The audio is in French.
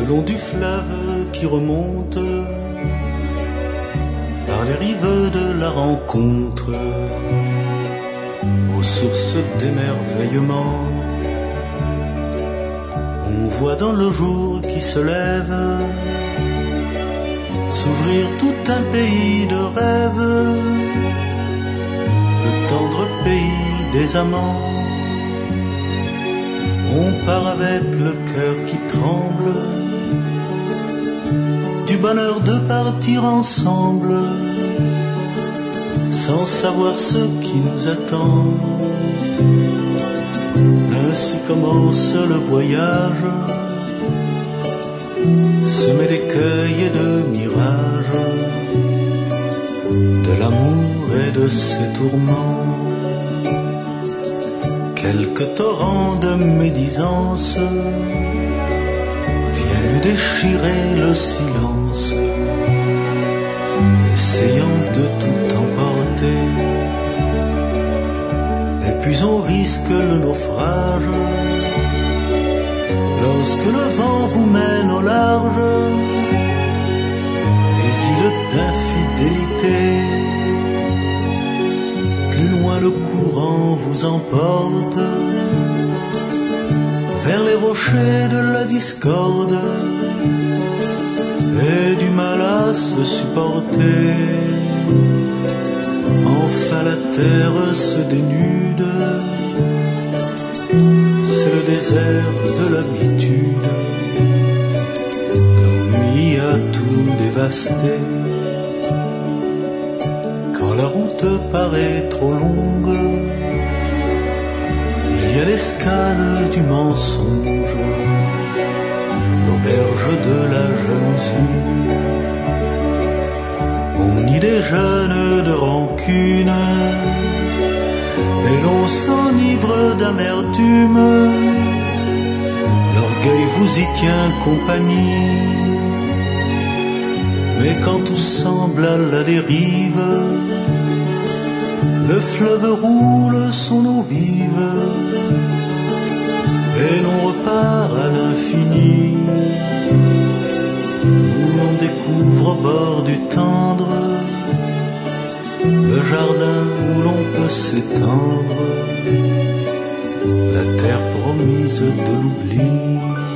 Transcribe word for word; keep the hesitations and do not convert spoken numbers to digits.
long du fleuve qui remonte par les rives de la rencontre, aux sources d'émerveillement, on voit dans le jour qui se lève s'ouvrir tout un pays de rêves, le tendre pays des amants. On part avec le cœur qui tremble du bonheur de partir ensemble, sans savoir ce qui nous attend. Ainsi commence le voyage, semé d'écueils et de mirages, de l'amour et de ses tourments. Quelques torrents de médisance viennent déchirer le silence, essayant de tout emporter. Et puis on risque le naufrage lorsque le vent vous mène au large des îles d'infidélité. Plus loin le courant vous emporte vers les rochers de la discorde et du mal à se supporter. Enfin la terre se dénude, c'est le désert de l'habitude, l'ennui a tout dévasté. Quand la route paraît trop longue, il y a l'escale du mensonge, l'auberge de la jalousie. On y déjeune de rancune et l'on s'enivre d'amertume. L'orgueil vous y tient compagnie, mais quand tout semble à la dérive, le fleuve roule son eau vive et l'on repart à l'infini, où l'on découvre au bord du tendre le jardin où l'on peut s'étendre, la terre promise de l'oubli.